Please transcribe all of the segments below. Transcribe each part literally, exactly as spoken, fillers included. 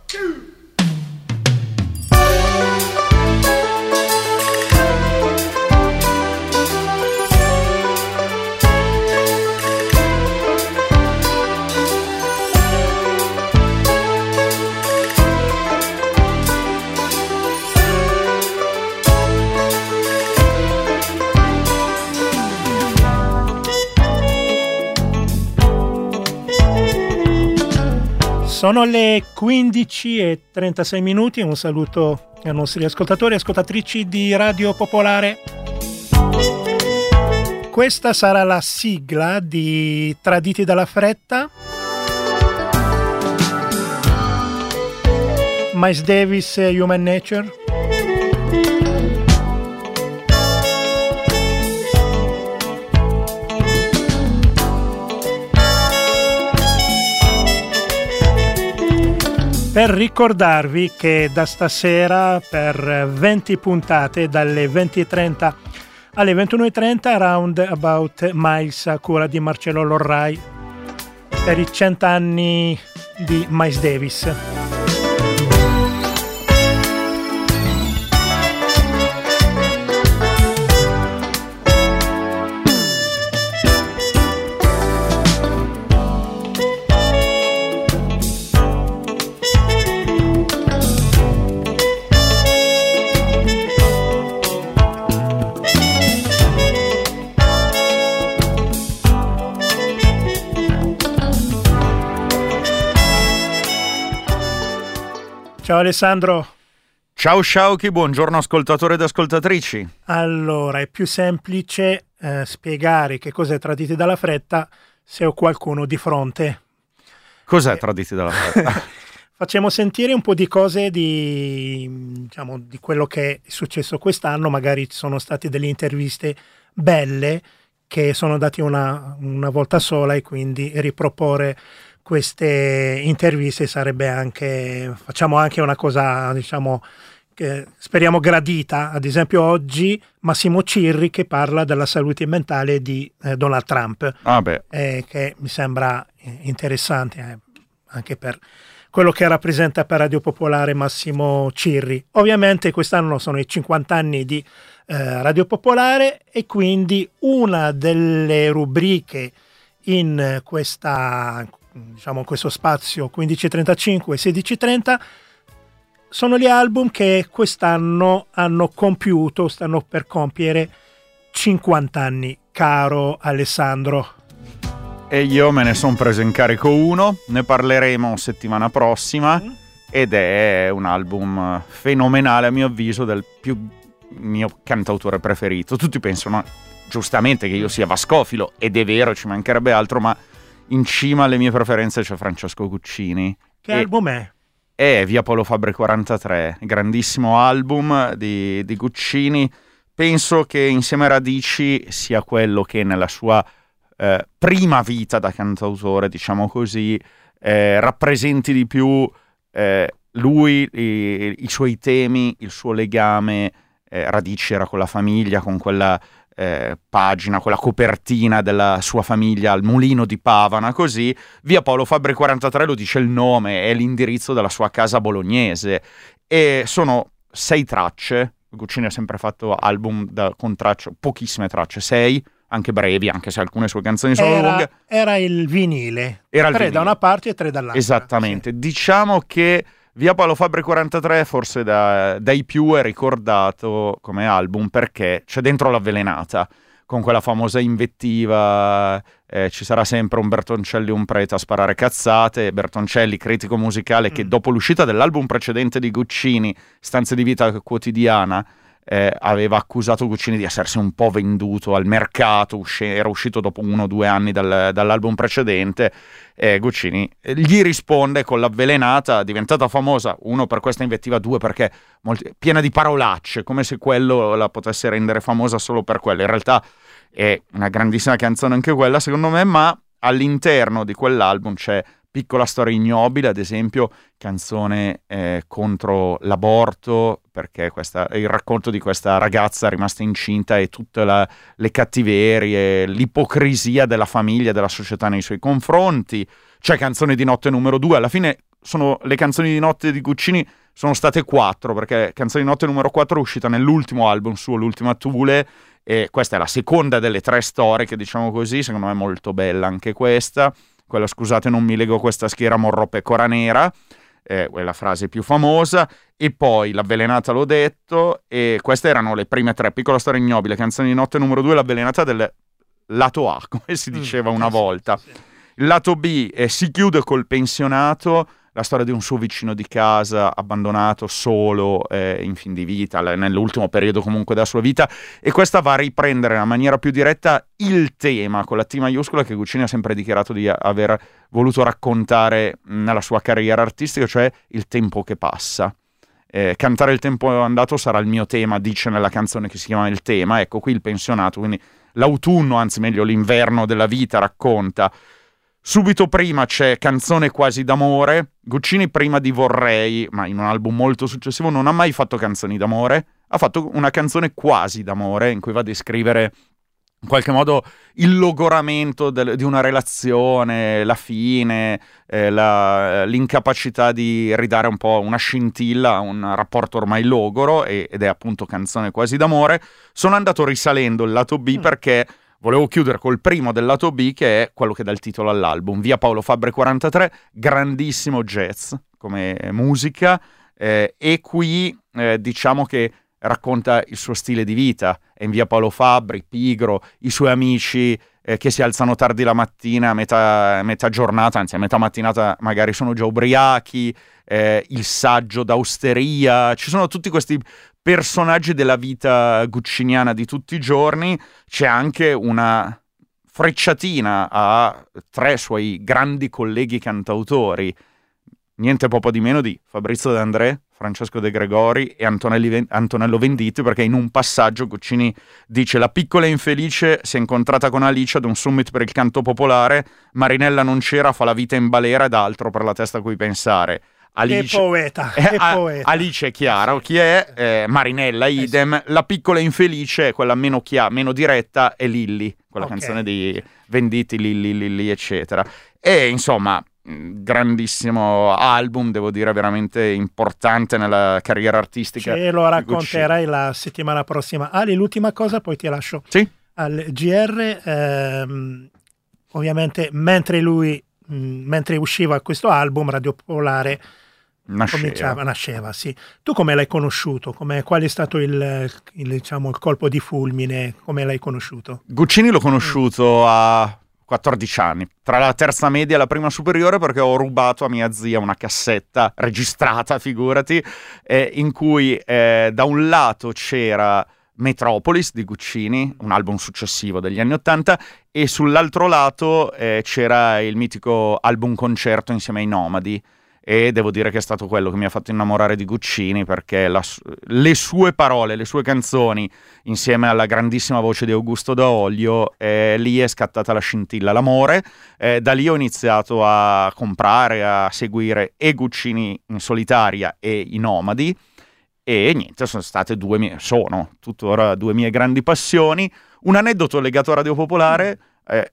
Sono le quindici e trentasei minuti, un saluto ai nostri ascoltatori e ascoltatrici di Radio Popolare. Questa sarà la sigla di Traditi dalla fretta. Miles Davis, Human Nature. Per ricordarvi che da stasera per venti puntate dalle venti e trenta alle ventuno e trenta Round About Miles a cura di Marcello Lorrai per i cent'anni di Miles Davis. Ciao Alessandro. Ciao Sciauchi, buongiorno ascoltatori ed ascoltatrici. Allora, è più semplice eh, spiegare che cos'è Traditi dalla fretta se ho qualcuno di fronte. Cos'è eh, Traditi dalla fretta? Facciamo sentire un po' di cose di, diciamo, di quello che è successo quest'anno. Magari ci sono state delle interviste belle che sono date una, una volta sola e quindi riproporre queste interviste sarebbe anche, facciamo anche una cosa, diciamo, che speriamo gradita. Ad esempio oggi Massimo Cirri che parla della salute mentale di eh, Donald Trump, ah beh. Eh, che mi sembra interessante eh, anche per quello che rappresenta per Radio Popolare Massimo Cirri. Ovviamente quest'anno sono i cinquanta anni di eh, Radio Popolare e quindi una delle rubriche in questa, diciamo, questo spazio quindici e trentacinque e sedici e trenta sono gli album che quest'anno hanno compiuto, stanno per compiere cinquanta anni, caro Alessandro. E io me ne sono preso in carico uno, ne parleremo settimana prossima mm. ed è un album fenomenale a mio avviso, del più mio cantautore preferito. Tutti pensano giustamente che io sia vascofilo ed è vero, ci mancherebbe altro, ma in cima alle mie preferenze c'è Francesco Guccini. Che e album è? È Via Paolo Fabbri quarantatré, grandissimo album di, di Guccini. Penso che insieme a Radici sia quello che nella sua eh, prima vita da cantautore, diciamo così, eh, rappresenti di più eh, lui, i, i suoi temi, il suo legame. Eh, Radici era con la famiglia, con quella Eh, pagina, quella copertina della sua famiglia al mulino di Pavana, così. Via Paolo Fabbri quarantatré lo dice il nome, è l'indirizzo della sua casa bolognese e sono sei tracce. Guccini ha sempre fatto album da, con tracce, pochissime tracce, sei, anche brevi, anche se alcune sue canzoni sono era, lunghe. Era il vinile, era il tre vinile. Da una parte e tre dall'altra. Esattamente, sì. Diciamo che Via Paolo Fabbri quarantatré forse da, dai più è ricordato come album perché c'è dentro l'avvelenata, con quella famosa invettiva, eh, ci sarà sempre un Bertoncelli un prete a sparare cazzate. Bertoncelli, critico musicale, che mm. dopo l'uscita dell'album precedente di Guccini, Stanze di vita quotidiana, eh, aveva accusato Guccini di essersi un po' venduto al mercato, usci- era uscito dopo uno o due anni dal, dall'album precedente, e Guccini gli risponde con l'avvelenata, diventata famosa, uno per questa invettiva, due perché molti, piena di parolacce, come se quello la potesse rendere famosa solo per quello. In realtà è una grandissima canzone anche quella, secondo me, ma all'interno di quell'album c'è Piccola storia ignobile, ad esempio, canzone eh, contro l'aborto, perché questa, il racconto di questa ragazza rimasta incinta e tutte la, le cattiverie, l'ipocrisia della famiglia e della società nei suoi confronti. C'è Canzone di notte numero due, alla fine sono le canzoni di notte di Guccini sono state quattro, perché Canzoni di notte numero quattro è uscita nell'ultimo album suo, l'ultima Thule, e questa è la seconda delle tre storiche, diciamo così, secondo me è molto bella anche questa. Quella, scusate non mi lego questa schiera, morrò pecora nera, eh, è la frase più famosa, e poi L'avvelenata l'ho detto, e queste erano le prime tre. Piccola storia ignobile, Canzoni di notte numero due, L'avvelenata del lato A, come si diceva mm, una volta. Sì, sì. Il lato B eh, si chiude col pensionato, la storia di un suo vicino di casa abbandonato, solo, eh, in fin di vita, nell'ultimo periodo comunque della sua vita, e questa va a riprendere in maniera più diretta il tema, con la T maiuscola, che Guccini ha sempre dichiarato di aver voluto raccontare nella sua carriera artistica, cioè il tempo che passa. Eh, cantare il tempo andato sarà il mio tema, dice nella canzone che si chiama Il tema. Ecco qui il pensionato, quindi l'autunno, anzi meglio l'inverno della vita, racconta. Subito prima c'è Canzone quasi d'amore. Guccini prima di Vorrei, ma in un album molto successivo, non ha mai fatto canzoni d'amore, ha fatto una canzone quasi d'amore in cui va a descrivere in qualche modo il logoramento del, di una relazione, la fine, eh, la, l'incapacità di ridare un po' una scintilla a un rapporto ormai logoro, e, ed è appunto Canzone quasi d'amore. Sono andato risalendo il lato B mm. perché volevo chiudere col primo del lato B, che è quello che dà il titolo all'album, Via Paolo Fabbri quarantatré, grandissimo jazz come musica, eh, e qui eh, diciamo che racconta il suo stile di vita. È in Via Paolo Fabbri, pigro, i suoi amici eh, che si alzano tardi la mattina, a metà, metà giornata, anzi a metà mattinata magari sono già ubriachi, eh, il saggio d'Austeria, ci sono tutti questi personaggi della vita gucciniana di tutti i giorni. C'è anche una frecciatina a tre suoi grandi colleghi cantautori, niente poco di meno di Fabrizio De André, Francesco De Gregori e Antonello Venditti, perché in un passaggio Guccini dice: la piccola infelice si è incontrata con Alice ad un summit per il canto popolare, Marinella non c'era, fa la vita in balera ed altro per la testa a cui pensare. Alice, che poeta, eh, che poeta. Alice è chiaro chi è, eh, Marinella idem, eh sì. La piccola infelice, quella meno, chia- meno diretta, è Lilli, quella okay. canzone di Venditti, Lilli, Lilli, eccetera. E insomma, grandissimo album, devo dire, veramente importante nella carriera artistica. Ce lo racconterai la settimana prossima. Ali, l'ultima cosa, poi ti lascio sì? al G R. Ehm, ovviamente, mentre lui, mh, mentre usciva questo album, Radio Popolare Nasceva. Cominciava, nasceva, sì. Tu come l'hai conosciuto? Come, qual è stato il, il, diciamo, il colpo di fulmine? Come l'hai conosciuto? Guccini l'ho conosciuto mm. a quattordici anni, tra la terza media e la prima superiore, perché ho rubato a mia zia una cassetta registrata, figurati, eh, in cui eh, da un lato c'era Metropolis di Guccini, un album successivo degli anni Ottanta, e sull'altro lato eh, c'era il mitico album concerto insieme ai Nomadi. E devo dire che è stato quello che mi ha fatto innamorare di Guccini, perché la, le sue parole, le sue canzoni, insieme alla grandissima voce di Augusto Daolio, eh, lì è scattata la scintilla, l'amore. Eh, da lì ho iniziato a comprare, a seguire e Guccini in solitaria e i Nomadi, e niente, sono state due mie, sono tuttora due mie grandi passioni. Un aneddoto legato a Radio Popolare: eh,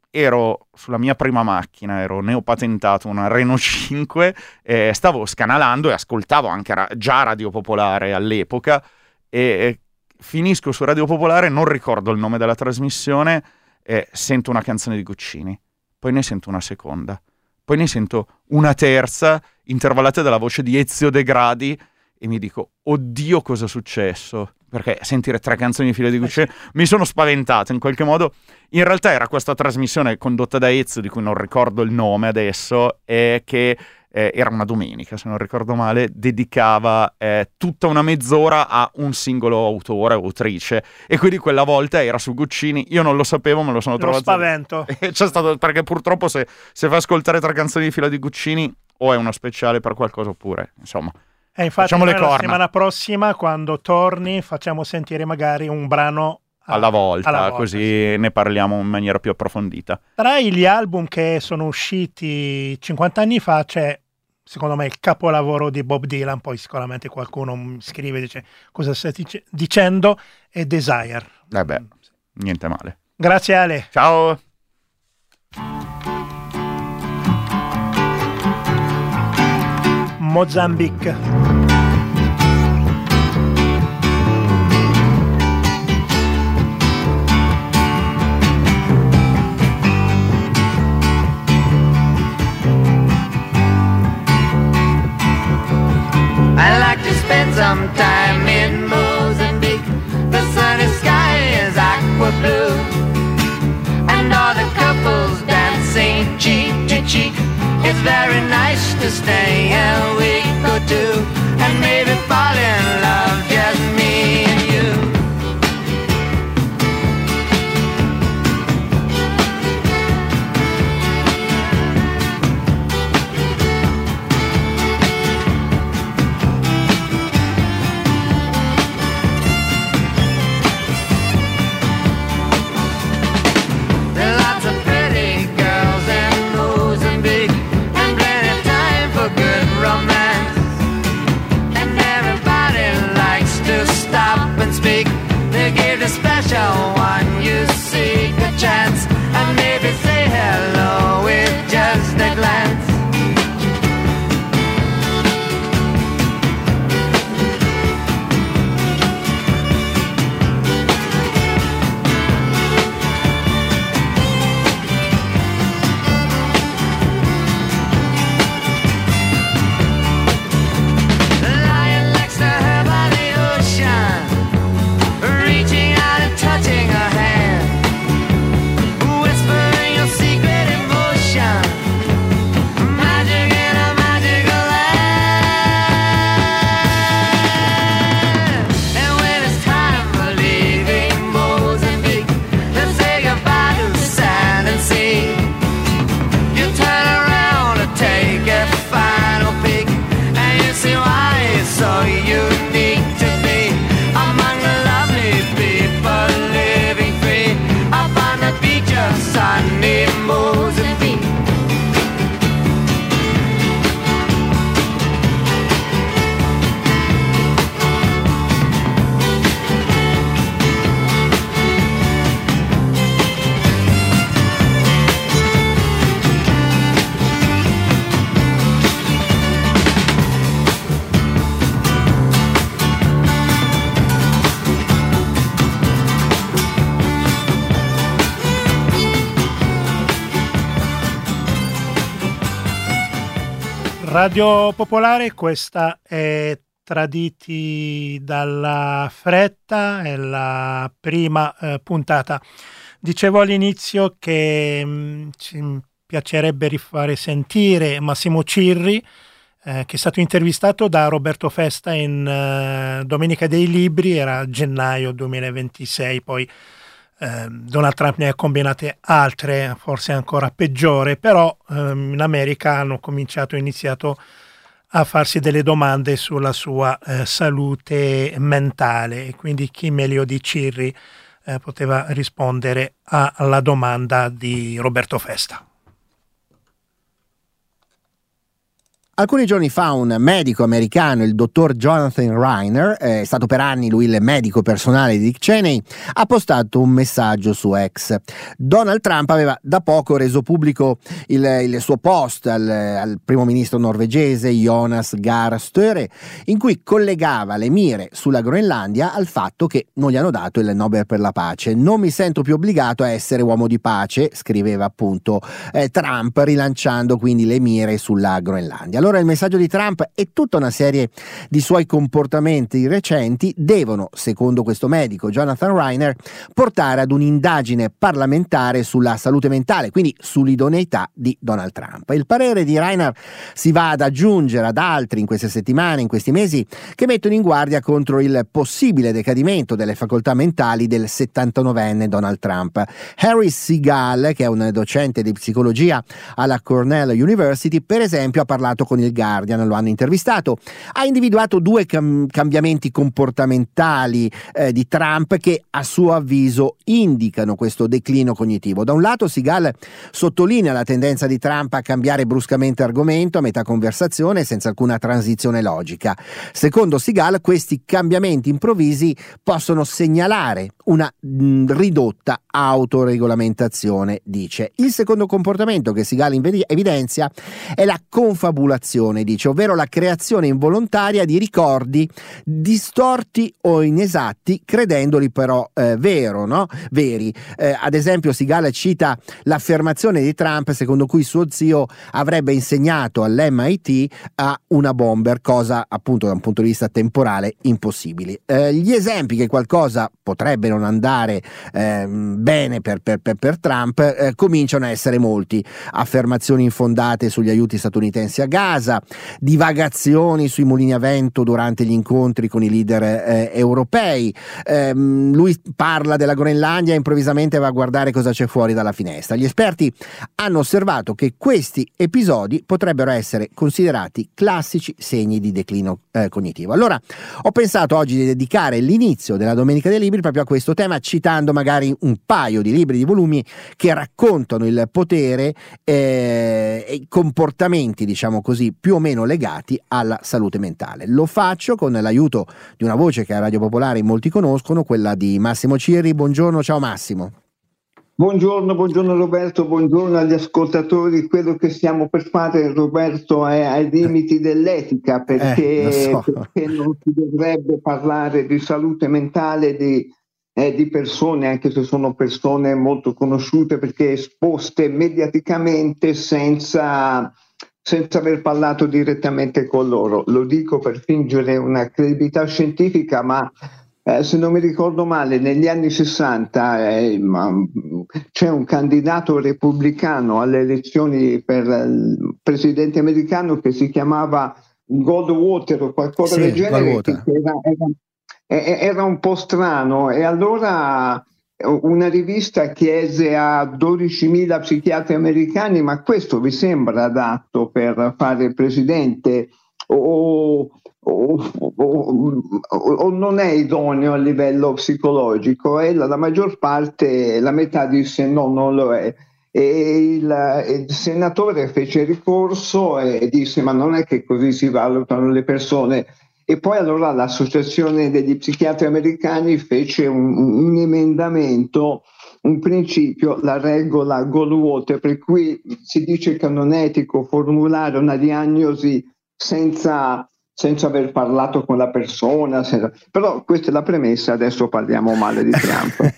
ero sulla mia prima macchina, ero neopatentato, una Renault cinque, eh, stavo scanalando e ascoltavo anche ra- già Radio Popolare all'epoca, e eh, finisco su Radio Popolare, non ricordo il nome della trasmissione, e sento una canzone di Guccini, poi ne sento una seconda, poi ne sento una terza, intervallate dalla voce di Ezio De Gradi, e mi dico: oddio, cosa è successo? Perché sentire tre canzoni di fila di Guccini, mi sono spaventato in qualche modo. In realtà era questa trasmissione condotta da Ezio, di cui non ricordo il nome adesso, e che eh, era una domenica, se non ricordo male, dedicava eh, tutta una mezz'ora a un singolo autore o autrice, e quindi quella volta era su Guccini. Io non lo sapevo, me lo sono lo trovato. Spavento. E c'è stato, perché purtroppo se, se fa ascoltare tre canzoni di fila di Guccini, o è uno speciale per qualcosa, oppure, insomma... E infatti facciamo le corna. La settimana prossima, quando torni, facciamo sentire magari un brano a, alla, volta, alla volta, così sì. Ne parliamo in maniera più approfondita. Tra gli album che sono usciti cinquanta anni fa c'è, secondo me, il capolavoro di Bob Dylan, poi sicuramente qualcuno mi scrive e dice cosa stai dic- dicendo, è Desire. Eh beh, niente male. Grazie Ale. Ciao. Mozambique. I like to spend some time in Mozambique. The sunny sky is aqua blue, and all the couples dancing cheek to cheek. It's very nice to stay a week or two and maybe fall in love, just me and you. One you seek a chance and maybe say hello with just a glance. Radio Popolare, questa è Traditi dalla fretta, è la prima eh, puntata. Dicevo all'inizio che mh, ci piacerebbe rifare sentire Massimo Cirri, eh, che è stato intervistato da Roberto Festa in eh, Domenica dei Libri, era gennaio duemilaventisei, poi eh, Donald Trump ne ha combinate altre, forse ancora peggiore, però ehm, in America hanno cominciato, iniziato a farsi delle domande sulla sua eh, salute mentale, e quindi chi meglio di Cirri eh, poteva rispondere alla domanda di Roberto Festa. Alcuni giorni fa un medico americano, il dottor Jonathan Reiner, è stato per anni lui il medico personale di Dick Cheney, ha postato un messaggio su X. Donald Trump aveva da poco reso pubblico il, il suo post al, al primo ministro norvegese Jonas Gahr Støre, in cui collegava le mire sulla Groenlandia al fatto che non gli hanno dato il Nobel per la pace. Non mi sento più obbligato a essere uomo di pace, scriveva appunto eh, Trump, rilanciando quindi le mire sulla Groenlandia. Allora il messaggio di Trump e tutta una serie di suoi comportamenti recenti devono, secondo questo medico Jonathan Reiner, portare ad un'indagine parlamentare sulla salute mentale, quindi sull'idoneità di Donald Trump. Il parere di Reiner si va ad aggiungere ad altri in queste settimane, in questi mesi, che mettono in guardia contro il possibile decadimento delle facoltà mentali del settantanovenne Donald Trump. Harry Segal, che è un docente di psicologia alla Cornell University, per esempio ha parlato con il Guardian, lo hanno intervistato, ha individuato due cam- cambiamenti comportamentali eh, di Trump che a suo avviso indicano questo declino cognitivo. Da un lato Segal sottolinea la tendenza di Trump a cambiare bruscamente argomento a metà conversazione senza alcuna transizione logica. Secondo Segal questi cambiamenti improvvisi possono segnalare una mh, ridotta autoregolamentazione, dice. Il secondo comportamento che Segal evidenzia è la confabulazione, dice, ovvero la creazione involontaria di ricordi distorti o inesatti, credendoli però eh, vero, no? veri. Eh, ad esempio Segal cita l'affermazione di Trump secondo cui suo zio avrebbe insegnato all'M I T a una bomber, cosa appunto da un punto di vista temporale impossibile. Eh, gli esempi che qualcosa potrebbe non andare eh, bene per, per, per, per Trump eh, cominciano a essere molti: affermazioni infondate sugli aiuti statunitensi a Gaza, divagazioni sui mulini a vento durante gli incontri con i leader eh, europei. Eh, lui parla della Groenlandia e improvvisamente va a guardare cosa c'è fuori dalla finestra. Gli esperti hanno osservato che questi episodi potrebbero essere considerati classici segni di declino eh, cognitivo. Allora ho pensato oggi di dedicare l'inizio della Domenica dei Libri proprio a questo tema, citando magari un paio di libri, di volumi che raccontano il potere eh, e i comportamenti, diciamo così, più o meno legati alla salute mentale. Lo faccio con l'aiuto di una voce che a Radio Popolare in molti conoscono, quella di Massimo Cirri. Buongiorno, ciao Massimo. Buongiorno, buongiorno Roberto, buongiorno agli ascoltatori. Quello che stiamo per fare, Roberto, è ai limiti dell'etica, perché, eh, so. perché non si dovrebbe parlare di salute mentale di, eh, di persone, anche se sono persone molto conosciute, perché esposte mediaticamente senza, senza aver parlato direttamente con loro. Lo dico per fingere una credibilità scientifica, ma Eh, se non mi ricordo male, negli anni sessanta eh, c'è un candidato repubblicano alle elezioni per il presidente americano che si chiamava Goldwater o qualcosa sì, del genere, che Goldwater. era, era, era un po' strano, e allora una rivista chiese a dodicimila psichiatri americani: ma questo vi sembra adatto per fare presidente? O, o, o, o non è idoneo a livello psicologico? E la, la maggior parte, la metà disse no, non lo è. E il, il senatore fece ricorso e disse: ma non è che così si valutano le persone. E poi allora l'associazione degli psichiatri americani fece un, un emendamento, un principio, la regola Goldwater, per cui si dice che non è etico formulare una diagnosi senza, senza aver parlato con la persona, senza... però questa è la premessa. Adesso parliamo male di Trump.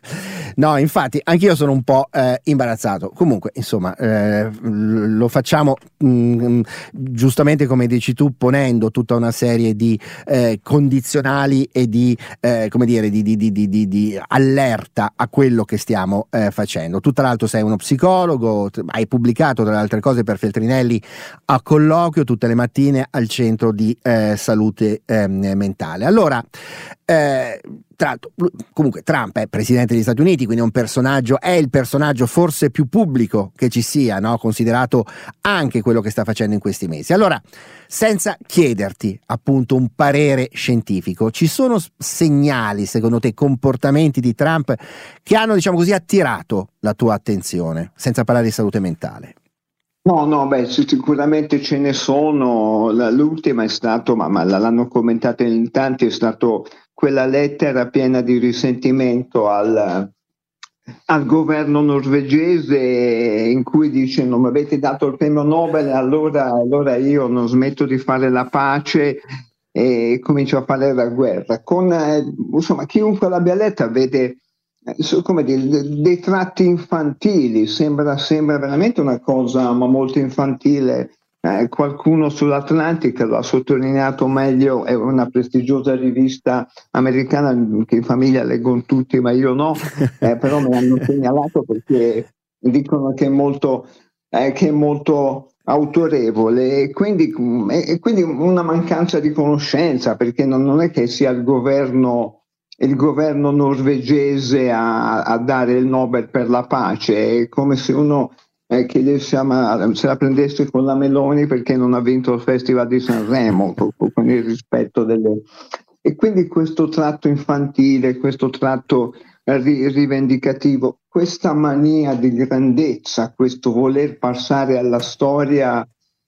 No, infatti anch'io sono un po' eh, imbarazzato. Comunque, insomma, eh, lo facciamo mh, giustamente come dici tu, ponendo tutta una serie di eh, condizionali e di eh, come dire di, di, di, di, di allerta a quello che stiamo eh, facendo. Tu tra l'altro sei uno psicologo, hai pubblicato tra le altre cose per Feltrinelli a Colloquio tutte le mattine al centro di eh, salute eh, mentale. Allora, eh, tra l'altro, comunque Trump è presidente degli Stati Uniti, quindi è un personaggio, è il personaggio forse più pubblico che ci sia, no? Considerato anche quello che sta facendo in questi mesi. Allora, senza chiederti appunto un parere scientifico, ci sono segnali, secondo te, comportamenti di Trump che hanno, diciamo così, attirato la tua attenzione, senza parlare di salute mentale? No, no, beh, sicuramente ce ne sono. L'ultima è stato, ma, ma l'hanno commentata in tanti, è stato quella lettera piena di risentimento al, al governo norvegese, in cui dice: non mi avete dato il premio Nobel, allora, allora io non smetto di fare la pace e comincio a fare la guerra. Con, eh, insomma, chiunque l'abbia letta vede eh, come dire, dei tratti infantili, sembra, sembra veramente una cosa ma molto infantile. Eh, qualcuno sull'Atlantic lo ha sottolineato meglio, è una prestigiosa rivista americana che in famiglia leggono tutti, ma io no, eh, però me l'hanno segnalato perché dicono che è molto, eh, che è molto autorevole, e quindi, e quindi una mancanza di conoscenza, perché non, non è che sia il governo, il governo norvegese a, a dare il Nobel per la pace, è come se uno Eh, che se la prendesse con la Meloni perché non ha vinto il Festival di Sanremo, con, con il rispetto delle... E quindi questo tratto infantile, questo tratto ri- rivendicativo, questa mania di grandezza, questo voler passare alla storia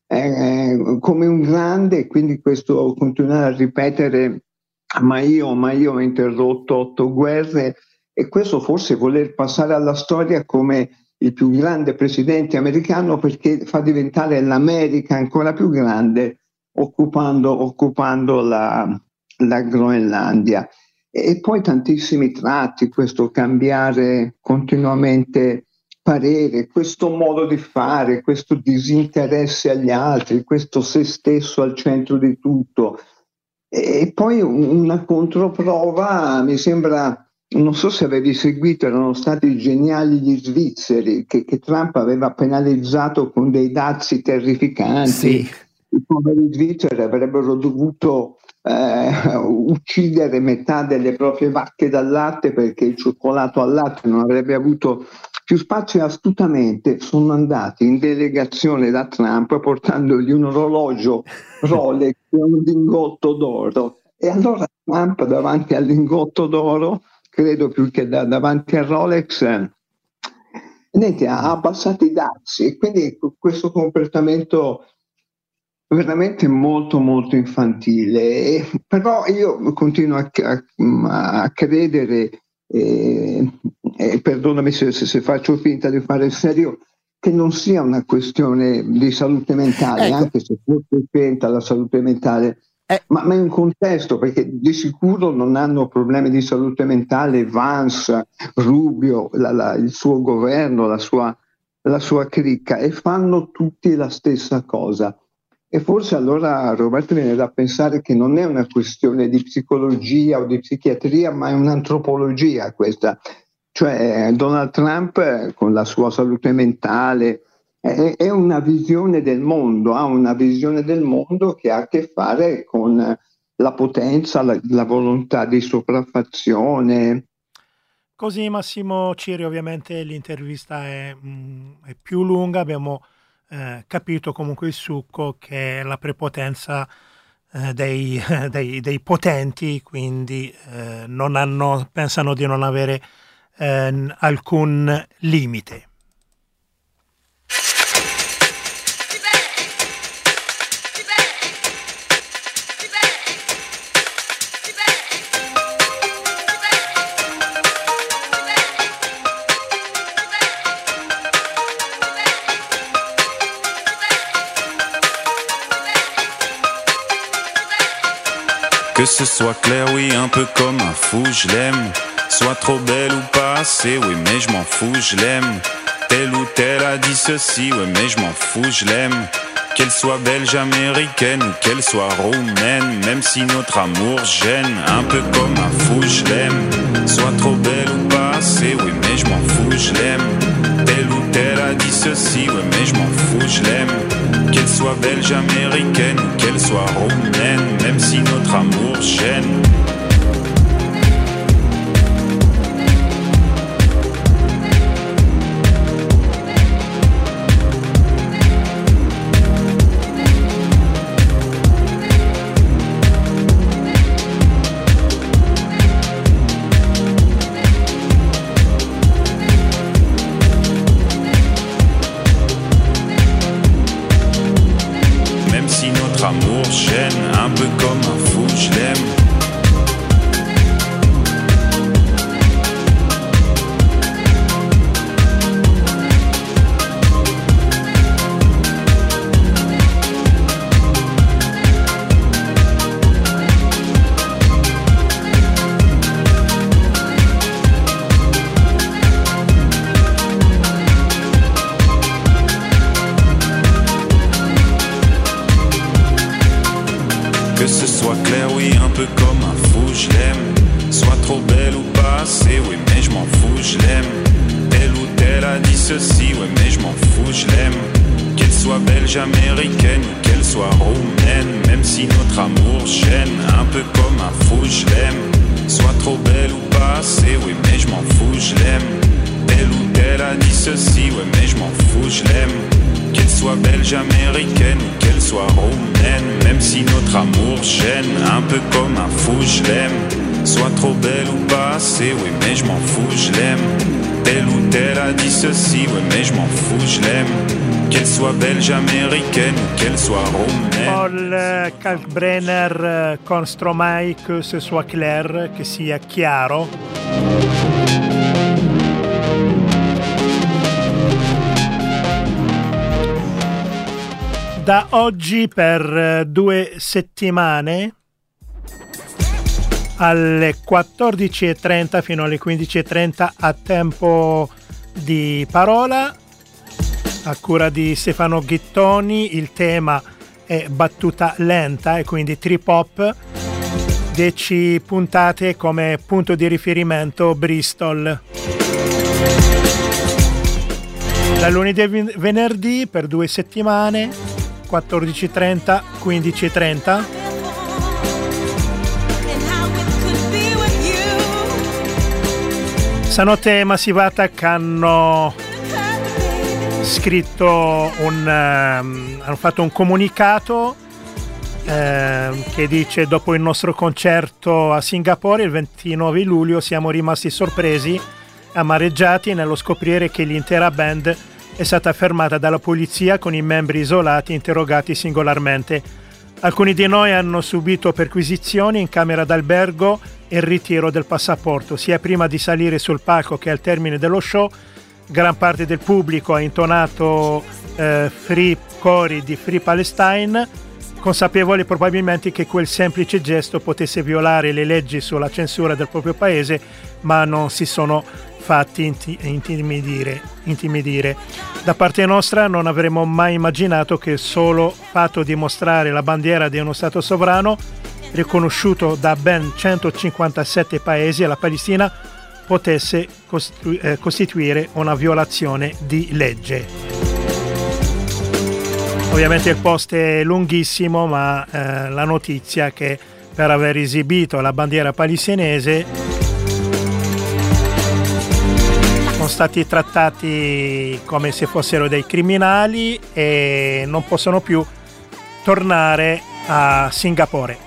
eh, come un grande, e quindi questo continuare a ripetere ma io, ma io ho interrotto otto guerre, e questo forse voler passare alla storia come il più grande presidente americano, perché fa diventare l'America ancora più grande occupando, occupando la, la Groenlandia. E poi tantissimi tratti, questo cambiare continuamente parere, questo modo di fare, questo disinteresse agli altri, questo se stesso al centro di tutto. E poi una controprova, mi sembra, non so se avevi seguito, erano stati geniali gli svizzeri che, che Trump aveva penalizzato con dei dazi terrificanti. Sì. I poveri svizzeri avrebbero dovuto eh, uccidere metà delle proprie vacche dal latte perché il cioccolato al latte non avrebbe avuto più spazio, e astutamente sono andati in delegazione da Trump portandogli un orologio Rolex e un lingotto d'oro. E allora Trump, davanti al lingotto d'oro, credo più che da, davanti al Rolex, eh, niente, ha abbassato i dazi. E quindi questo comportamento veramente molto molto infantile. E, però io continuo a, a, a credere, eh, eh, perdonami se, se, se faccio finta di fare serio, che non sia una questione di salute mentale, ecco. Anche se forse pensa alla salute mentale, eh. ma, ma è un contesto, perché di sicuro non hanno problemi di salute mentale Vance, Rubio, la, la, il suo governo, la sua, la sua cricca, e fanno tutti la stessa cosa. E forse allora, Roberto, viene da pensare che non è una questione di psicologia o di psichiatria, ma è un'antropologia questa. Cioè Donald Trump, con la sua salute mentale, è, è una visione del mondo, ha una visione del mondo che ha a che fare con la potenza, la, la volontà di sopraffazione. Così, Massimo Ciri, ovviamente l'intervista è, mh, è più lunga, abbiamo eh, capito comunque il succo, che è la prepotenza eh, dei, dei, dei potenti, quindi eh, non hanno, pensano di non avere eh, alcun limite. Que ce soit clair, oui, un peu comme un fou, je l'aime. Soit trop belle ou pas assez, oui, mais je m'en fous, je l'aime. Telle ou telle a dit ceci, oui, mais je m'en fous, je l'aime. Qu'elle soit belge, américaine ou qu'elle soit roumaine, même si notre amour gêne, un peu comme un fou, je l'aime. Soit trop belle ou pas assez, oui, mais je m'en fous, je l'aime. Telle ou telle a dit ceci, oui, mais je m'en fous, je l'aime. Qu'elle soit belge, américaine ou qu'elle soit roumaine, même si notre amour gêne. Amour gêne, un peu comme un fou, je l'aime. Que ce soit clair, oui, un peu comme un fou, je l'aime. Soit trop belle ou pas assez, oui, mais je m'en fous, je l'aime. Telle ou telle a dit ceci, oui, mais je m'en fous, je l'aime. Qu'elle soit belge, américaine ou qu'elle soit roumaine, même si notre amour gêne, un peu comme un fou, je l'aime. Soit trop belle ou pas assez, oui, mais je m'en fous, je l'aime. Telle ou telle a dit ceci, oui, mais je m'en fous, je l'aime. Qu'elle soit belge, américaine ou qu'elle soit roumaine, même si notre amour gêne, un peu comme un fou, je l'aime. Soit trop belle ou pas assez, oui, mais je m'en fous, je l'aime. Telle ou telle a dit ceci, ouais mais je m'en fous, je l'aime. Qu'elle soit belge, américaine ou qu'elle soit roumaine. Paul Kalkbrenner con Stromae, que ce soit clair, che sia chiaro. Da oggi per due settimane alle quattordici e trenta fino alle quindici e trenta a tempo di parola a cura di Stefano Ghittoni. Il tema è battuta lenta e quindi trip hop. dieci puntate come punto di riferimento Bristol. Da lunedì a venerdì per due settimane, quattordici e trenta, quindici e trenta. Stanotte Massive Attack hanno scritto un um, hanno fatto un comunicato eh, che dice: dopo il nostro concerto a Singapore il ventinove luglio siamo rimasti sorpresi, amareggiati nello scoprire che l'intera band è stata fermata dalla polizia con i membri isolati interrogati singolarmente. Alcuni di noi hanno subito perquisizioni in camera d'albergo e il ritiro del passaporto, sia prima di salire sul palco che al termine dello show. Gran parte del pubblico ha intonato eh, free cori di Free Palestine, consapevoli probabilmente che quel semplice gesto potesse violare le leggi sulla censura del proprio paese, ma non si sono fatti inti- intimidire, intimidire. Da parte nostra non avremmo mai immaginato che il solo fatto di mostrare la bandiera di uno Stato sovrano, riconosciuto da ben centocinquantasette paesi, alla Palestina, potesse costitu- eh, costituire una violazione di legge. Ovviamente il post è lunghissimo, ma eh, la notizia è che per aver esibito la bandiera palestinese sono stati trattati come se fossero dei criminali e non possono più tornare a Singapore.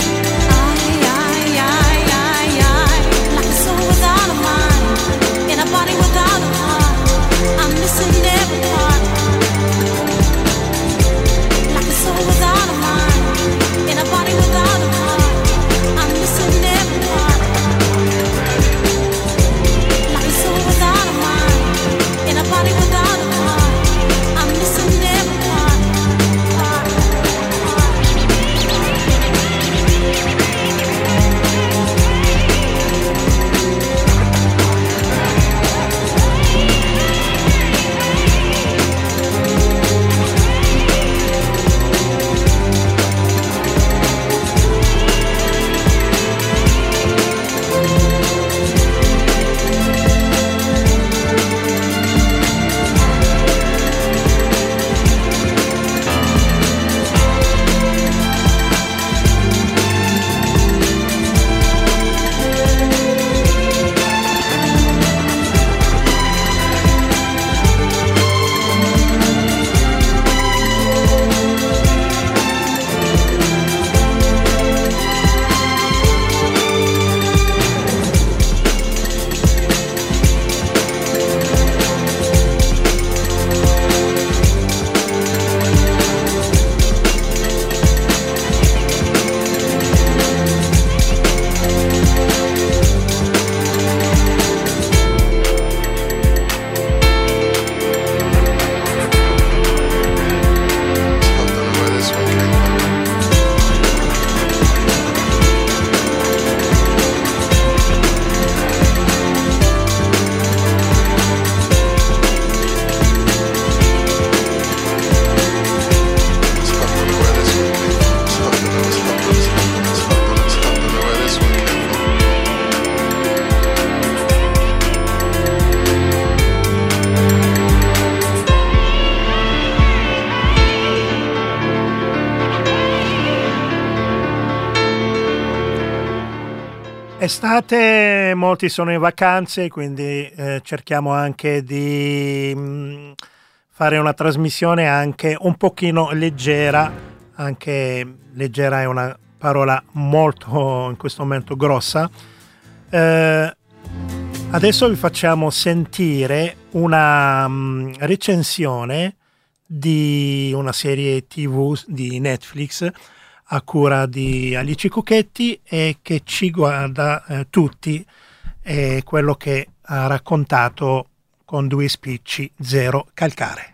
Like a soul without a mind. Estate, molti sono in vacanze, quindi eh, cerchiamo anche di mh, fare una trasmissione anche un pochino leggera, anche leggera è una parola molto in questo momento grossa. Eh, adesso vi facciamo sentire una mh, recensione di una serie tivù di Netflix a cura di Alice Cucchetti e che ci guarda eh, tutti, è quello che ha raccontato con due spicci Zero Calcare.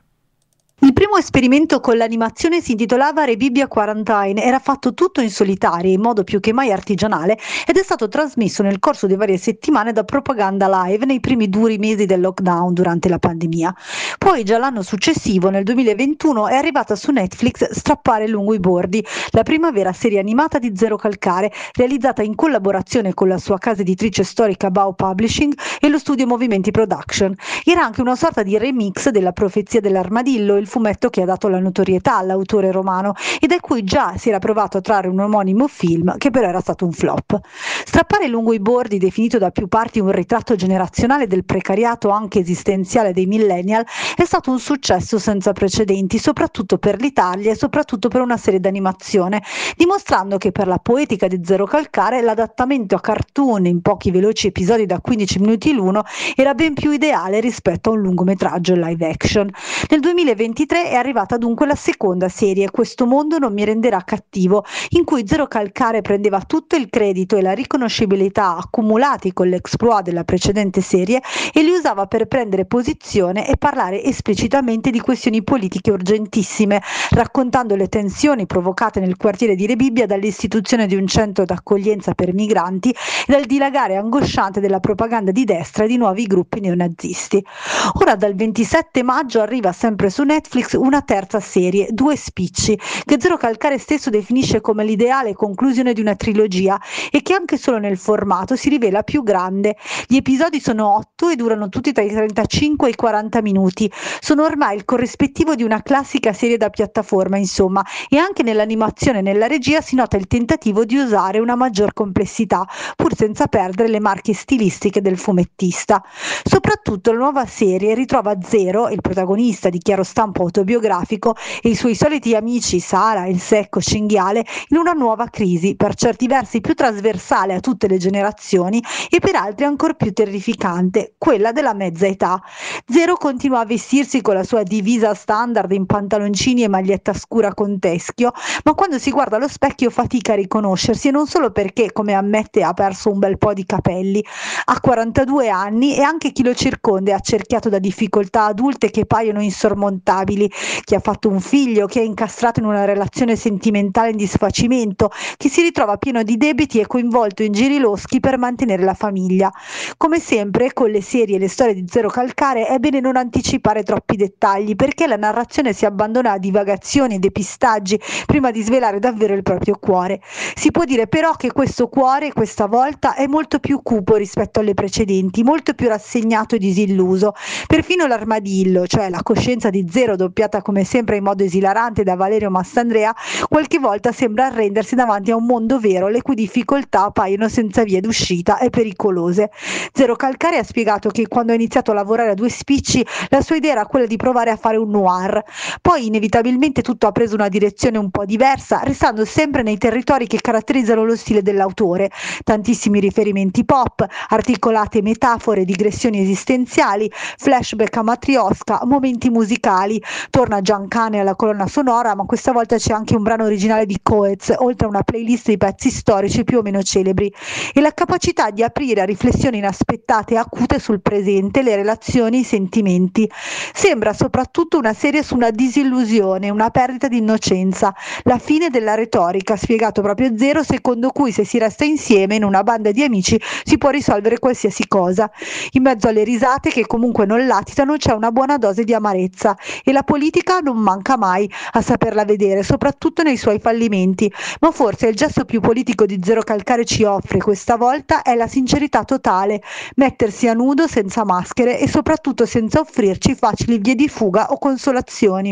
Il primo esperimento con l'animazione si intitolava Rebibbia Quarantine, era fatto tutto in solitaria, in modo più che mai artigianale, ed è stato trasmesso nel corso di varie settimane da Propaganda Live nei primi duri mesi del lockdown durante la pandemia. Poi già l'anno successivo, nel duemilaventuno, è arrivata su Netflix Strappare lungo i bordi, la prima vera serie animata di Zero Calcare, realizzata in collaborazione con la sua casa editrice storica Bao Publishing e lo studio Movimenti Production. Era anche una sorta di remix della Profezia dell'Armadillo, il fumetto che ha dato la notorietà all'autore romano e da cui già si era provato a trarre un omonimo film che però era stato un flop. Strappare lungo i bordi, definito da più parti un ritratto generazionale del precariato anche esistenziale dei millennial, è stato un successo senza precedenti, soprattutto per l'Italia e soprattutto per una serie d'animazione, dimostrando che per la poetica di Zero Calcare l'adattamento a cartoon in pochi veloci episodi da quindici minuti l'uno era ben più ideale rispetto a un lungometraggio live action. Nel duemilaventitré è arrivata dunque la seconda serie, Questo mondo non mi renderà cattivo, in cui Zero Calcare prendeva tutto il credito e la riconoscibilità accumulati con l'exploit della precedente serie e li usava per prendere posizione e parlare esplicitamente di questioni politiche urgentissime, raccontando le tensioni provocate nel quartiere di Rebibbia dall'istituzione di un centro d'accoglienza per migranti e dal dilagare angosciante della propaganda di destra e di nuovi gruppi neonazisti. Ora dal ventisette maggio arriva sempre su Netflix una terza serie, Due spicci, che Zero Calcare stesso definisce come l'ideale conclusione di una trilogia e che anche solo nel formato si rivela più grande. Gli episodi sono otto e durano tutti tra i trentacinque e i quaranta minuti. Sono ormai il corrispettivo di una classica serie da piattaforma, insomma, e anche nell'animazione e nella regia si nota il tentativo di usare una maggior complessità, pur senza perdere le marche stilistiche del fumettista. Soprattutto la nuova serie ritrova Zero, il protagonista di chiaro stampo autobiografico, e i suoi soliti amici Sara, il secco cinghiale, in una nuova crisi, per certi versi più trasversale a tutte le generazioni e per altri ancor più terrificante, quella della mezza età. Zero continua a vestirsi con la sua divisa standard in pantaloncini e maglietta scura con teschio, ma quando si guarda allo specchio fatica a riconoscersi, e non solo perché, come ammette, ha perso un bel po' di capelli. Ha quarantadue anni e anche chi lo circonda è accerchiato da difficoltà adulte che paiono insormontabili. Chi ha fatto un figlio, chi è incastrato in una relazione sentimentale in disfacimento, chi si ritrova pieno di debiti e coinvolto in giri loschi per mantenere la famiglia. Come sempre con le serie e le storie di Zero Calcare è bene non anticipare troppi dettagli, perché la narrazione si abbandona a divagazioni e depistaggi prima di svelare davvero il proprio cuore. Si può dire però che questo cuore questa volta è molto più cupo rispetto alle precedenti, molto più rassegnato e disilluso. Perfino l'armadillo, cioè la coscienza di Zero doppiata come sempre in modo esilarante da Valerio Mastandrea, qualche volta sembra arrendersi davanti a un mondo vero le cui difficoltà appaiono senza vie d'uscita e pericolose. Zero Calcare ha spiegato che quando ha iniziato a lavorare a Due spicci la sua idea era quella di provare a fare un noir, poi inevitabilmente tutto ha preso una direzione un po' diversa, restando sempre nei territori che caratterizzano lo stile dell'autore: tantissimi riferimenti pop, articolate metafore, digressioni esistenziali, flashback a Matrioska, momenti musicali. Torna Giancane alla colonna sonora, ma questa volta c'è anche un brano originale di Coez, oltre a una playlist di pezzi storici più o meno celebri, e la capacità di aprire a riflessioni inaspettate e acute sul presente, le relazioni, i sentimenti. Sembra soprattutto una serie su una disillusione, una perdita di innocenza, la fine della retorica, spiegato proprio Zero, secondo cui se si resta insieme in una banda di amici si può risolvere qualsiasi cosa. In mezzo alle risate, che comunque non latitano, c'è una buona dose di amarezza, e la politica non manca mai a saperla vedere, soprattutto nei suoi fallimenti. Ma forse il gesto più politico di Zero Calcare ci offre questa volta è la sincerità totale, mettersi a nudo senza maschere e soprattutto senza offrirci facili vie di fuga o consolazioni.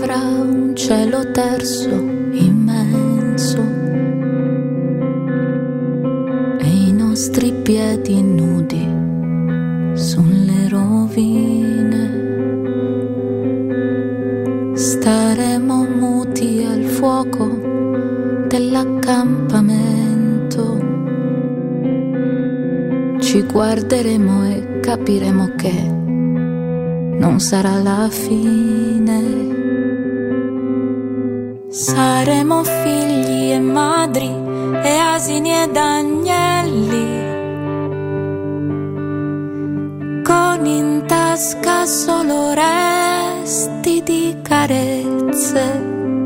avrà un cielo terzo immenso e i nostri piedi nudi sulle rovine. Staremo muti al fuoco dell'accampamento, ci guarderemo e capiremo che non sarà la fine. Saremo figli e madri e asini ed agnelli, con in tasca solo resti di carezze,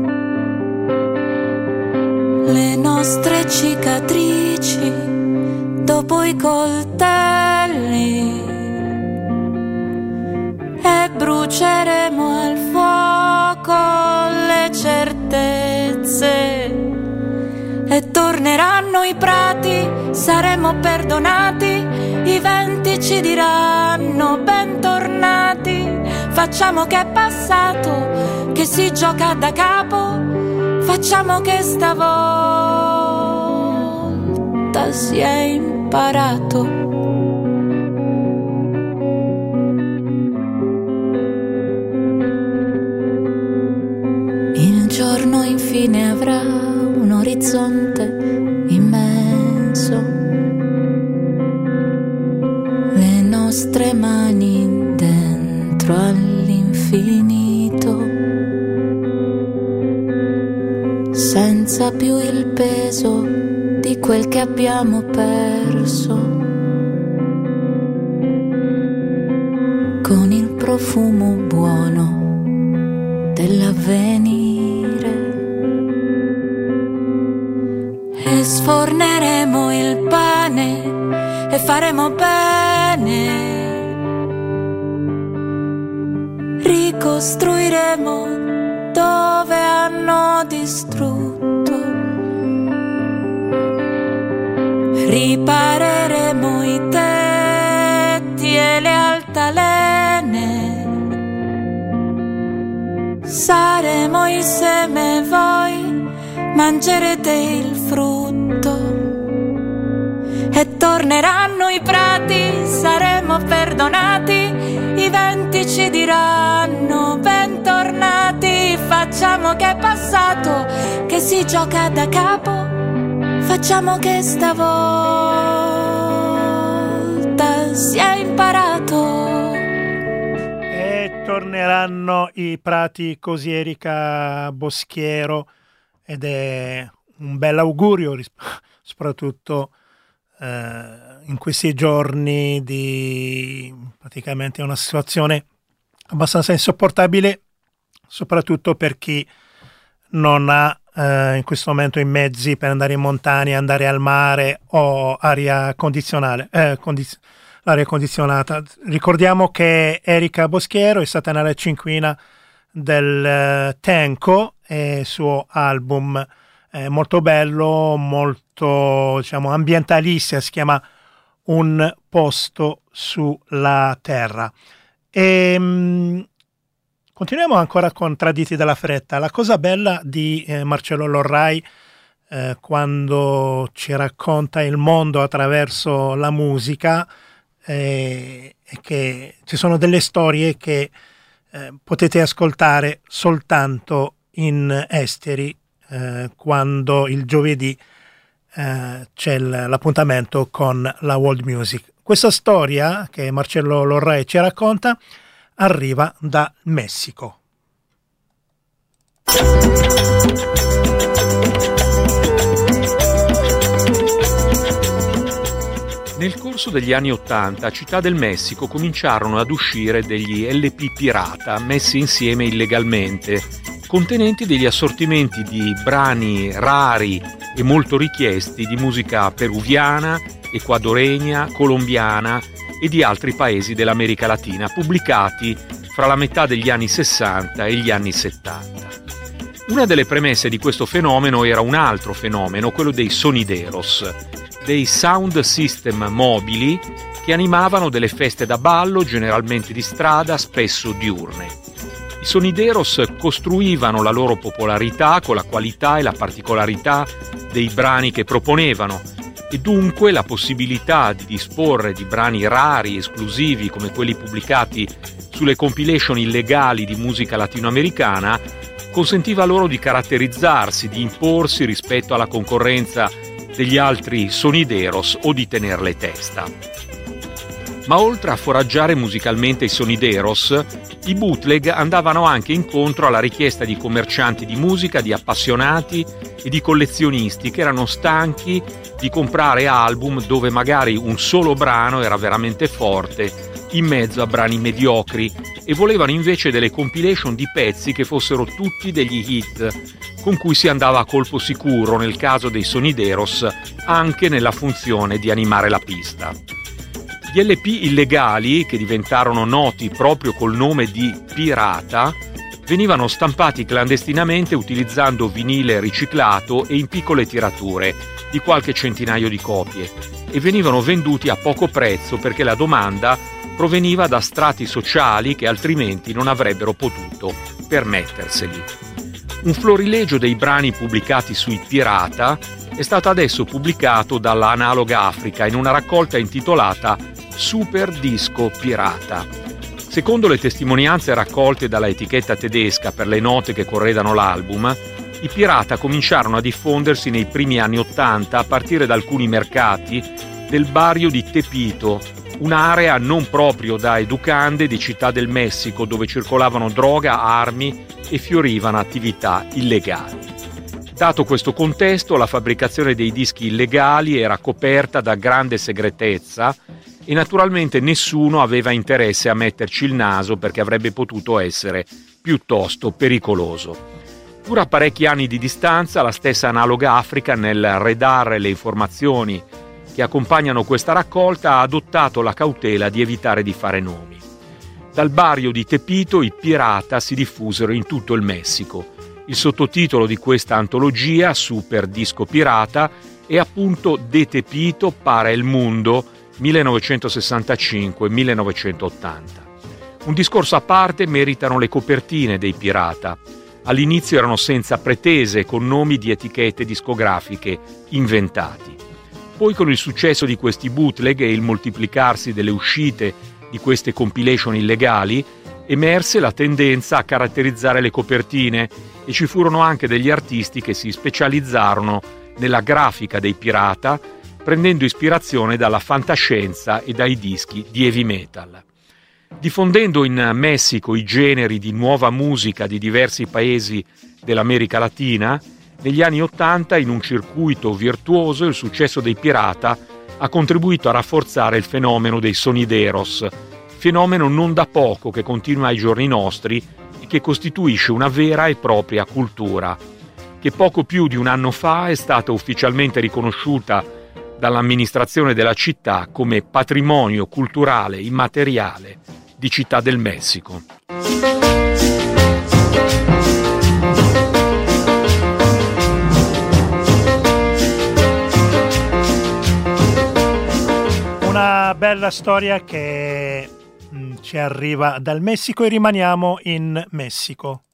le nostre cicatrici dopo i coltelli, e bruceremo al fuoco le certezze, e torneranno i prati, saremo perdonati, i venti ci diranno bentornati. Facciamo che è passato, che si gioca da capo, facciamo che stavolta si è imparato. Il giorno infine avrà un orizzonte immenso, le nostre mani dentro all'infinito, senza più il peso di quel che abbiamo perso, con il profumo buono dell'avvenire, e sforneremo il pane e faremo bene, ricostruiremo dove hanno distrutto, ripareremo i tetti e le altalene, saremo il seme, voi mangerete il frutto, e torneranno i prati, saremo perdonati, i venti ci diranno bentornati. Facciamo che è passato, che si gioca da capo, facciamo che stavolta si è imparato. E torneranno i prati, così Erika Boschiero, ed è un bel augurio, soprattutto eh, in questi giorni di praticamente una situazione abbastanza insopportabile, soprattutto per chi non ha eh, in questo momento i mezzi per andare in montagna, andare al mare o aria condizionale, eh, condiz- l'aria condizionata. Ricordiamo che Erika Boschiero è stata nella cinquina del uh, Tenco, e il suo album è molto bello, molto, diciamo, ambientalista, si chiama Un posto sulla terra. E mh, continuiamo ancora con Traditi dalla fretta. La cosa bella di eh, Marcello Lorrai eh, quando ci racconta il mondo attraverso la musica eh, è che ci sono delle storie che Eh, potete ascoltare soltanto in esteri eh, quando il giovedì eh, c'è l- l'appuntamento con la World Music. Questa storia che Marcello Lorrai ci racconta arriva dal Messico. Nel corso degli anni Ottanta a Città del Messico cominciarono ad uscire degli L P pirata messi insieme illegalmente, contenenti degli assortimenti di brani rari e molto richiesti di musica peruviana, ecuadoregna, colombiana e di altri paesi dell'America Latina, pubblicati fra la metà degli anni sessanta e gli anni settanta. Una delle premesse di questo fenomeno era un altro fenomeno, quello dei sonideros, dei sound system mobili che animavano delle feste da ballo, generalmente di strada, spesso diurne. I sonideros costruivano la loro popolarità con la qualità e la particolarità dei brani che proponevano, e dunque la possibilità di disporre di brani rari, esclusivi come quelli pubblicati sulle compilation illegali di musica latinoamericana consentiva loro di caratterizzarsi, di imporsi rispetto alla concorrenza degli altri sonideros o di tenerle testa. Ma oltre a foraggiare musicalmente i sonideros, i bootleg andavano anche incontro alla richiesta di commercianti di musica, di appassionati e di collezionisti che erano stanchi di comprare album dove magari un solo brano era veramente forte in mezzo a brani mediocri e volevano invece delle compilation di pezzi che fossero tutti degli hit con cui si andava a colpo sicuro, nel caso dei sonideros, anche nella funzione di animare la pista. Gli L P illegali, che diventarono noti proprio col nome di pirata, venivano stampati clandestinamente utilizzando vinile riciclato e in piccole tirature di qualche centinaio di copie e venivano venduti a poco prezzo perché la domanda proveniva da strati sociali che altrimenti non avrebbero potuto permetterseli. Un florilegio dei brani pubblicati sui pirata è stato adesso pubblicato dalla Analog Africa in una raccolta intitolata Super Disco Pirata. Secondo le testimonianze raccolte dalla etichetta tedesca per le note che corredano l'album, i pirata cominciarono a diffondersi nei primi anni Ottanta a partire da alcuni mercati del barrio di Tepito, un'area non proprio da educande di Città del Messico dove circolavano droga, armi e fiorivano attività illegali. Dato questo contesto, la fabbricazione dei dischi illegali era coperta da grande segretezza e naturalmente nessuno aveva interesse a metterci il naso perché avrebbe potuto essere piuttosto pericoloso. Pur a parecchi anni di distanza, la stessa Analog Africa, nel redare le informazioni che accompagnano questa raccolta, ha adottato la cautela di evitare di fare nomi. Dal barrio di Tepito i pirata si diffusero in tutto il Messico. Il sottotitolo di questa antologia, Super Disco Pirata, è appunto De Tepito para el Mundo millenovecentosessantacinque millenovecentottanta. Un discorso a parte meritano le copertine dei pirata. All'inizio erano senza pretese, con nomi di etichette discografiche inventati. Poi, con il successo di questi bootleg e il moltiplicarsi delle uscite di queste compilation illegali, emerse la tendenza a caratterizzare le copertine e ci furono anche degli artisti che si specializzarono nella grafica dei pirata, prendendo ispirazione dalla fantascienza e dai dischi di heavy metal. Diffondendo in Messico i generi di nuova musica di diversi paesi dell'America Latina, negli anni Ottanta, in un circuito virtuoso, il successo dei pirata ha contribuito a rafforzare il fenomeno dei sonideros, fenomeno non da poco che continua ai giorni nostri e che costituisce una vera e propria cultura, che poco più di un anno fa è stata ufficialmente riconosciuta dall'amministrazione della città come patrimonio culturale immateriale di Città del Messico. Una bella storia che mh, ci arriva dal Messico e rimaniamo in Messico.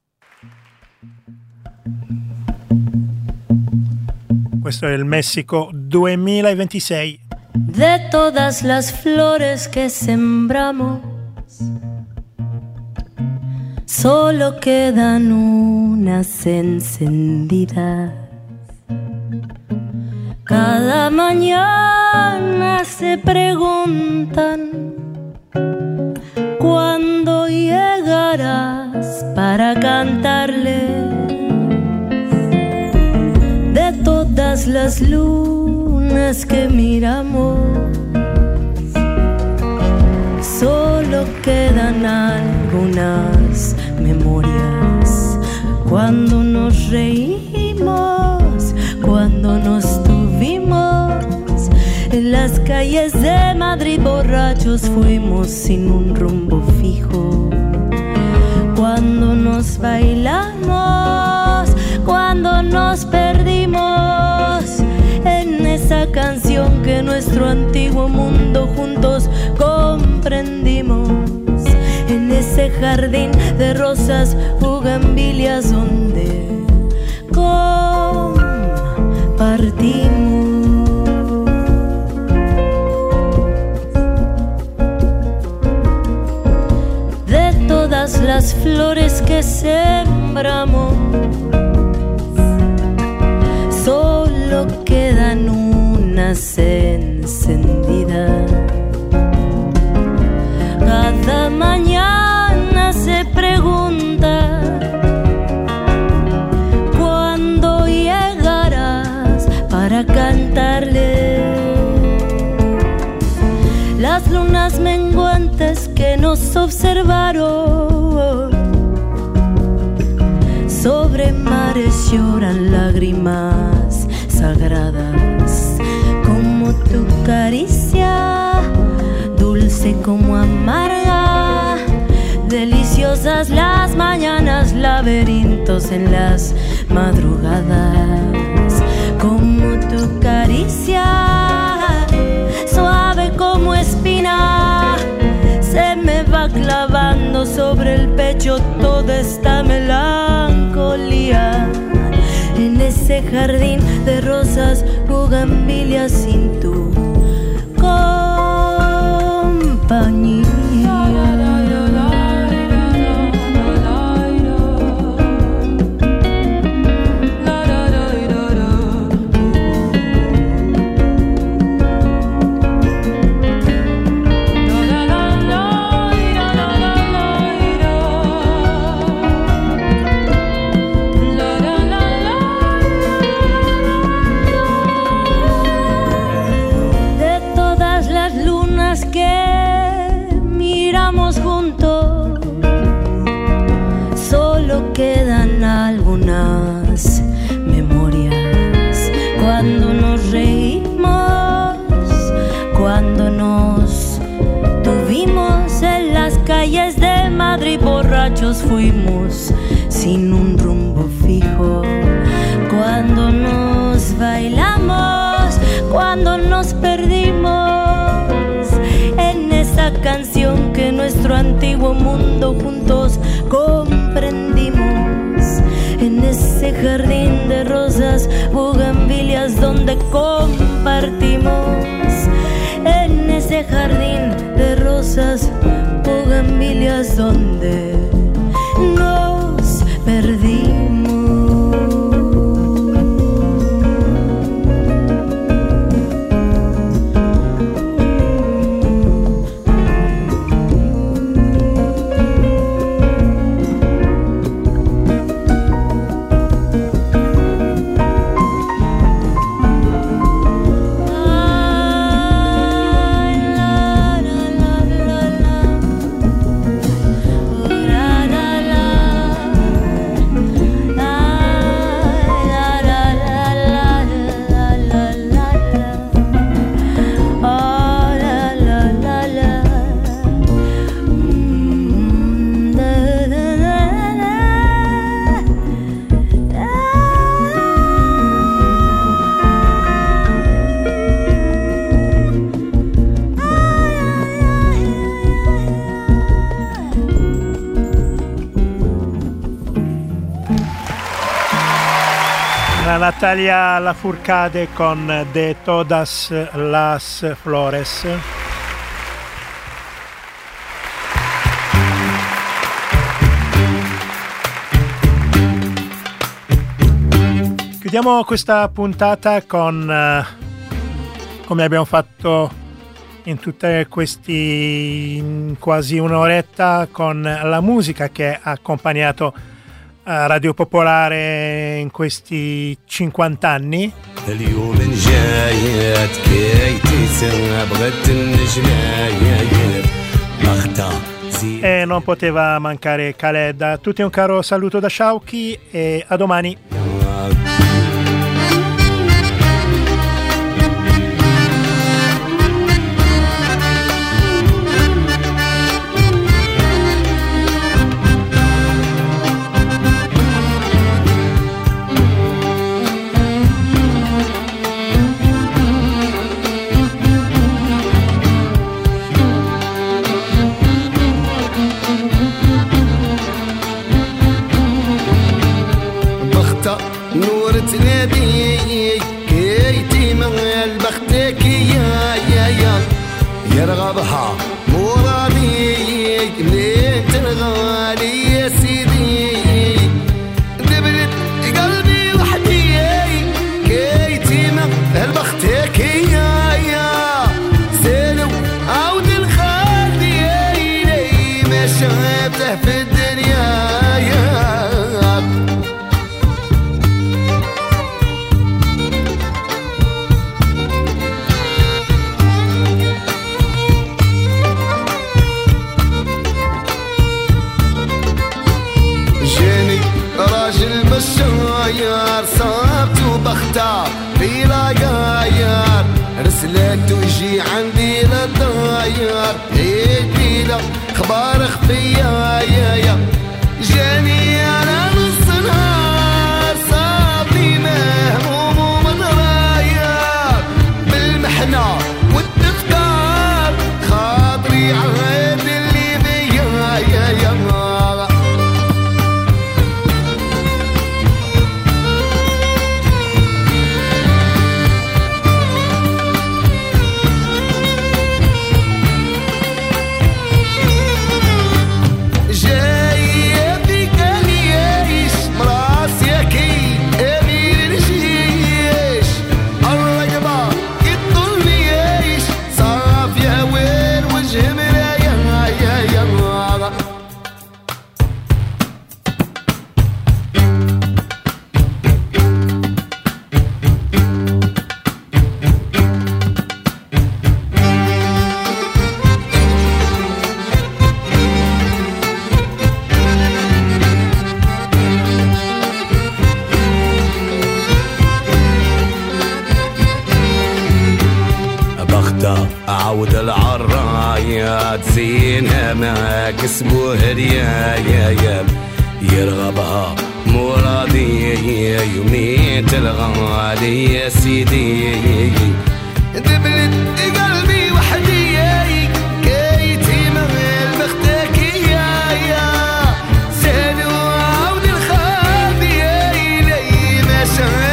Questo è il Messico duemilaventisei. De todas las flores que sembramos, solo quedan unas encendidas. Cada mañana se preguntan cuándo llegarás para cantarles. De todas las lunas que miramos, solo quedan algunas memorias. Cuando nos reímos, cuando nos tuvimos en las calles de Madrid borrachos, fuimos sin un rumbo fijo. Cuando nos bailamos, cuando nos perdimos en esa canción que nuestro antiguo mundo juntos comprendimos, en ese ese jardín de rosas, bugambilias donde compartimos. De todas las flores que sembramos, solo quedan unas encendidas. Cada mañana se pregunta cuándo llegarás para cantarle. Las lunas menguantes que nos observaron, sobre mares lloran lágrimas sagradas, como tu caricia, dulce como amarga. Deliciosas las mañanas, laberintos en las madrugadas, como tu caricia, suave como espina, se me va clavando sobre el pecho toda esta melancolía. En ese jardín de rosas, bugambilias sin tu compañía. Quedan algunas memorias, cuando nos reímos, cuando nos tuvimos en las calles de Madrid, borrachos fuimos sin un rumbo fijo, cuando nos bailamos, cuando nos perdimos en esa canción que nuestro antiguo mundo juntos comprendimos. En ese jardín de rosas, bugambilias donde compartimos. En ese jardín de rosas, bugambilias donde nos perdimos. Natalia Lafourcade con De Todas las Flores. Chiudiamo questa puntata con, eh, come abbiamo fatto in tutte questi quasi un'oretta, con la musica che ha accompagnato Radio Popolare in questi cinquanta anni. E non poteva mancare Khaled. A tutti un caro saluto da Sciauchi e a domani. شافته في الدنيا جاني راجل مشاير صابته بختار في لاقاير رسلت ويجي عندي للطاير هيك له اخبار خفيه يا يا جاني على نص نهار صابني مهموم ومتغير بالمحنه والتفكار خاطري عهد اللي بيا يا يا عود العرايات زينها ما كسبوا هديايا يرغبها مرادي يوميت الغالي يا سيدي دبلت قلبي وحدي كيتي مغل بختك يا سالوا عود الخالي لي ما شاء